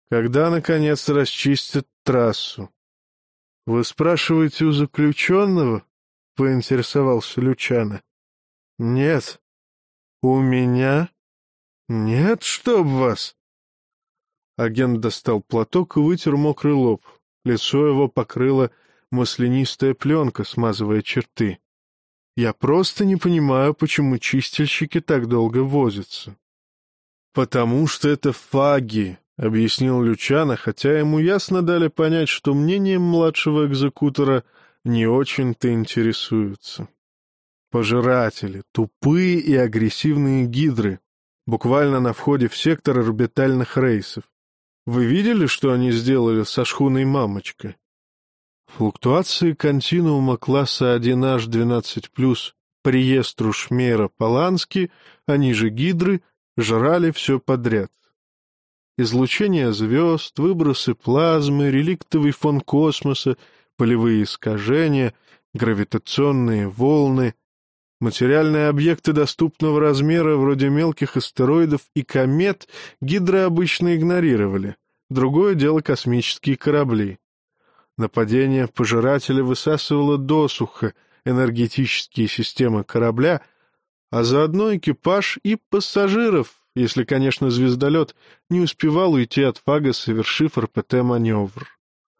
Когда, наконец, расчистят трассу? — Вы спрашиваете у заключенного? — поинтересовался Лючано. — Нет. — У меня? — Нет, чтоб вас! Агент достал платок и вытер мокрый лоб. Лицо его покрыла маслянистая пленка, смазывая черты. — Я просто не понимаю, почему чистильщики так долго возятся. — Потому что это фаги, — объяснил Лючано, хотя ему ясно дали понять, что мнением младшего экзекутора не очень-то интересуются. Пожиратели, тупые и агрессивные гидры, буквально на входе в сектор орбитальных рейсов. Вы видели, что они сделали со шхуной «Мамочка»? Флуктуации континуума класса 1H12+, приестру Шмейра Полански, они же гидры, жрали все подряд. Излучение звезд, выбросы плазмы, реликтовый фон космоса, полевые искажения, гравитационные волны, материальные объекты доступного размера, вроде мелких астероидов и комет, гидры обычно игнорировали. Другое дело космические корабли. Нападение пожирателя высасывало досуха энергетические системы корабля, а заодно экипаж и пассажиров, если, конечно, звездолет не успевал уйти от фага, совершив РПТ-маневр.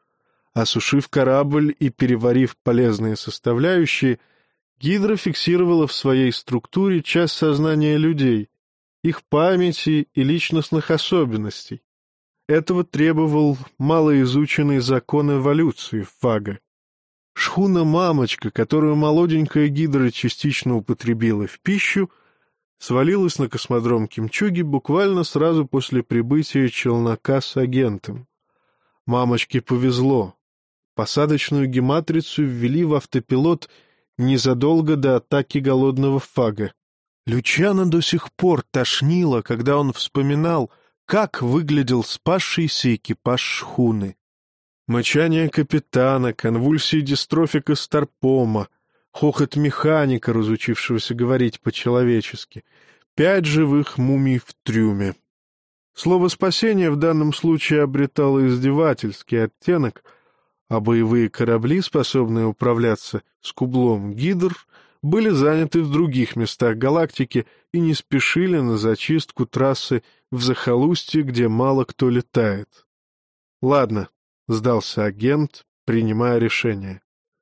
Осушив корабль и переварив полезные составляющие, гидра фиксировала в своей структуре часть сознания людей, их памяти и личностных особенностей. Этого требовал малоизученный закон эволюции фага. Шхуна-мамочка, которую молоденькая гидра частично употребила в пищу, свалилась на космодром Кимчуги буквально сразу после прибытия челнока с агентом. Мамочке повезло. Посадочную гематрицу ввели в автопилот незадолго до атаки голодного фага. Лючано до сих пор тошнило, когда он вспоминал, как выглядел спасшийся экипаж шхуны. Мычание капитана, конвульсии дистрофика Старпома, хохот механика, разучившегося говорить по-человечески, 5 живых мумий в трюме. Слово «спасение» в данном случае обретало издевательский оттенок, а боевые корабли, способные управляться с кублом гидр, были заняты в других местах галактики и не спешили на зачистку трассы в захолустье, где мало кто летает. «Ладно», — сдался агент, принимая решение.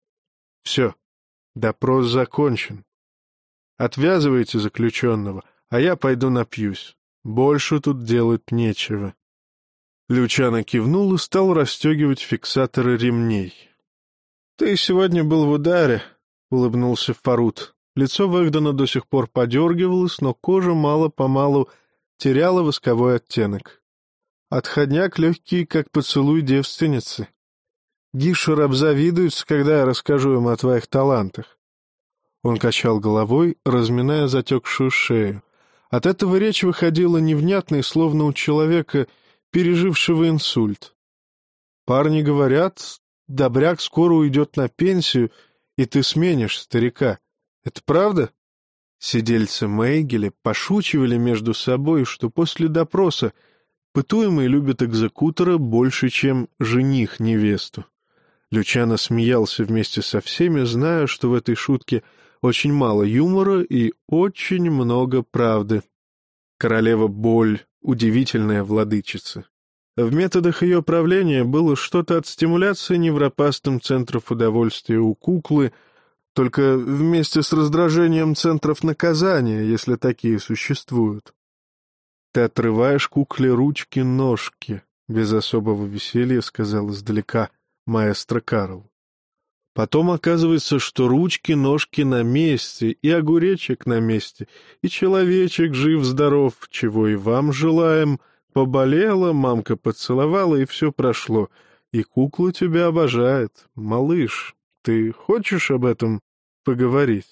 «Все, допрос закончен. Отвязывайте заключенного, а я пойду напьюсь. Больше тут делать нечего». Лючано кивнул и стал расстегивать фиксаторы ремней. — Ты сегодня был в ударе, — улыбнулся Фарут. Лицо Вэгдена до сих пор подергивалось, но кожа мало-помалу теряла восковой оттенок. Отходняк легкий, как поцелуй девственницы. Гишер обзавидуется, когда я расскажу им о твоих талантах. Он качал головой, разминая затекшую шею. От этого речь выходила невнятной, словно у человека, пережившего инсульт. Парни говорят, добряк скоро уйдет на пенсию, и ты сменишь старика. Это правда? Сидельцы Мейгеля пошучивали между собой, что после допроса пытуемый любит экзекутора больше, чем жених невесту. Лючано смеялся вместе со всеми, зная, что в этой шутке очень мало юмора и очень много правды. Королева Боль — удивительная владычица. В методах ее правления было что-то от стимуляции невропастом центров удовольствия у куклы, только вместе с раздражением центров наказания, если такие существуют. «Ты отрываешь кукле ручки-ножки», — без особого веселья сказал издалека маэстро Карл. Потом оказывается, что ручки-ножки на месте, и огуречек на месте, и человечек жив-здоров, чего и вам желаем. Поболела, мамка поцеловала, и все прошло. И кукла тебя обожает. Малыш, ты хочешь об этом поговорить?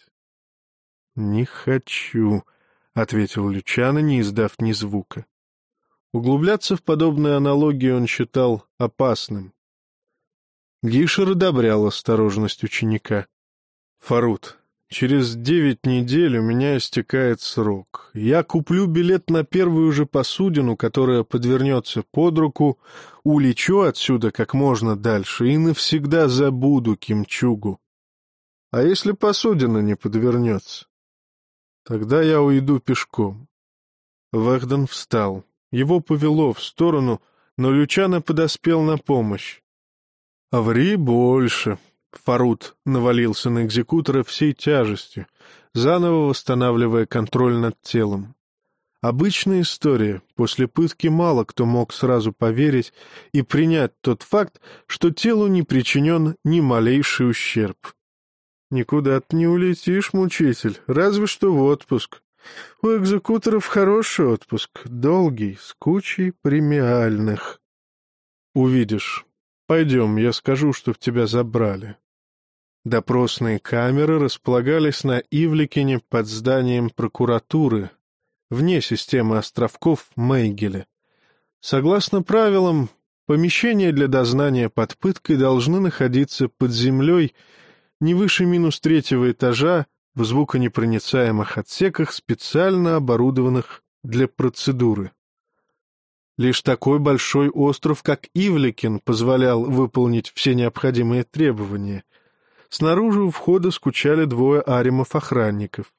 — Не хочу, — ответил Лючано, не издав ни звука. Углубляться в подобные аналогии он считал опасным. Гишер одобрял осторожность ученика. — Фарут, Через 9 недель у меня истекает срок. Я куплю билет на первую же посудину, которая подвернется под руку, улечу отсюда как можно дальше и навсегда забуду Кимчугу. А если посудина не подвернется? Тогда я уйду пешком. Вэгден встал. Его повело в сторону, но Лючано подоспел на помощь. «Ври больше». Фарут навалился на экзекутора всей тяжестью, заново восстанавливая контроль над телом. Обычная история. После пытки мало кто мог сразу поверить и принять тот факт, что телу не причинен ни малейший ущерб. «Никуда ты не улетишь, мучитель, разве что в отпуск. У экзекуторов хороший отпуск, долгий, с кучей премиальных. Увидишь. Пойдем, я скажу, чтоб тебя забрали». Допросные камеры располагались на Ивликине под зданием прокуратуры, вне системы островков Мейгеля. Согласно правилам, помещения для дознания под пыткой должны находиться под землей не выше -3 этажа в звуконепроницаемых отсеках, специально оборудованных для процедуры. Лишь такой большой остров, как Ивликин, позволял выполнить все необходимые требования. Снаружи у входа скучали 2 аримов-охранников.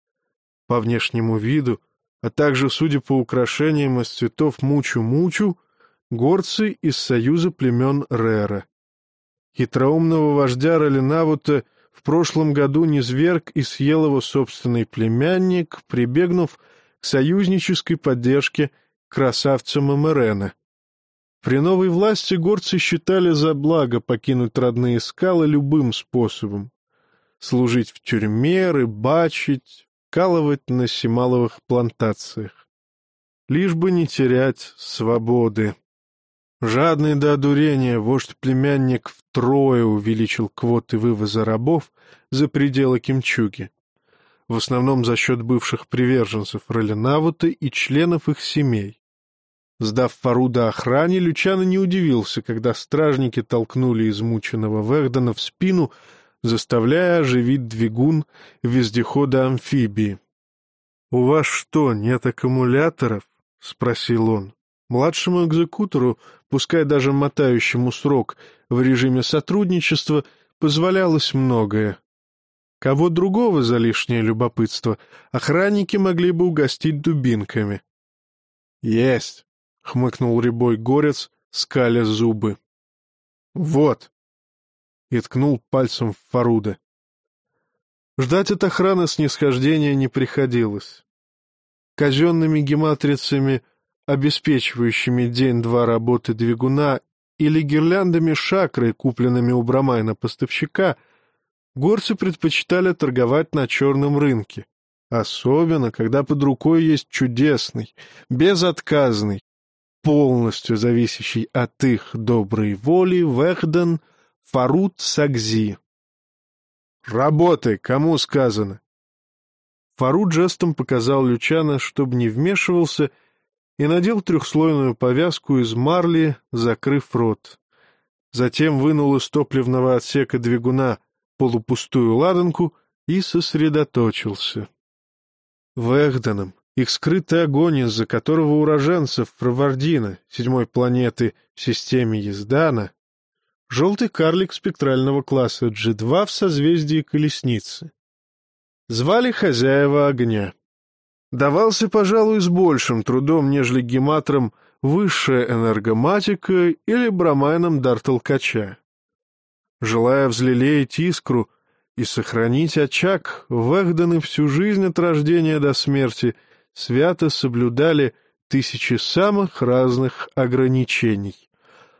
По внешнему виду, а также, судя по украшениям из цветов мучу-мучу, горцы из союза племен Рера. Хитроумного вождя Ролинавута в прошлом году низверг и съел его собственный племянник, прибегнув к союзнической поддержке красавца Мамерена. При новой власти горцы считали за благо покинуть родные скалы любым способом. Служить в тюрьме, рыбачить, вкалывать на сималовых плантациях. Лишь бы не терять свободы. Жадный до одурения вождь-племянник втрое увеличил квоты вывоза рабов за пределы Кимчуги, в основном за счет бывших приверженцев Ролинавута и членов их семей. Сдав Фаруда охране, Лючано не удивился, когда стражники толкнули измученного Вэгдена в спину, заставляя оживить двигун вездехода-амфибии. — У вас что, нет аккумуляторов? — спросил он. Младшему экзекутору, пускай даже мотающему срок в режиме сотрудничества, позволялось многое. Кого другого за лишнее любопытство охранники могли бы угостить дубинками. — Есть! — хмыкнул рябой горец, скаля зубы. — Вот! — и ткнул пальцем в Фаруда. Ждать от охраны снисхождения не приходилось. Казенными гематрицами, обеспечивающими день-два работы двигуна, или гирляндами шакры, купленными у Брамайна-поставщика, горцы предпочитали торговать на черном рынке, особенно когда под рукой есть чудесный, безотказный, полностью зависящий от их доброй воли Вэгден Фарут Сагзи. «Работай, кому сказано!» Фарут жестом показал Лючано, чтобы не вмешивался, и надел трехслойную повязку из марли, закрыв рот. Затем вынул из топливного отсека двигуна полупустую ладанку и сосредоточился. Вэгденом их скрытый огонь, из-за которого уроженцев Фравардина, 7-й планеты в системе Ездана, желтый карлик спектрального класса G2 в созвездии Колесницы. Звали хозяева огня. Давался, пожалуй, с большим трудом, нежели гематрам высшая энергоматика или брамайнам дар толкача. Желая взлелеять искру и сохранить очаг, Вэгдены всю жизнь от рождения до смерти свято соблюдали 1000 самых разных ограничений.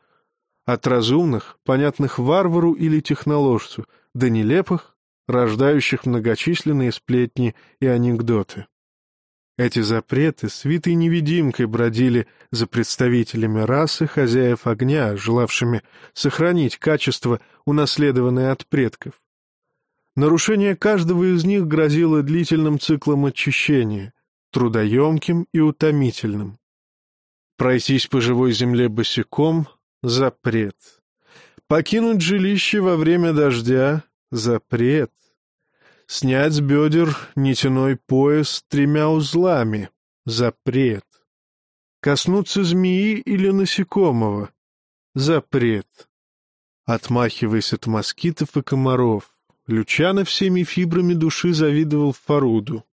От разумных, понятных варвару или техноложцу, до нелепых, рождающих многочисленные сплетни и анекдоты. Эти запреты свитой невидимкой бродили за представителями расы хозяев огня, желавшими сохранить качества, унаследованные от предков. Нарушение каждого из них грозило длительным циклом очищения, трудоемким и утомительным. Пройтись по живой земле босиком — запрет. Покинуть жилище во время дождя — запрет. Снять с бедер нитяной пояс с 3 узлами. Запрет. Коснуться змеи или насекомого. Запрет. Отмахиваясь от москитов и комаров, Лючано всеми фибрами души завидовал Фаруду.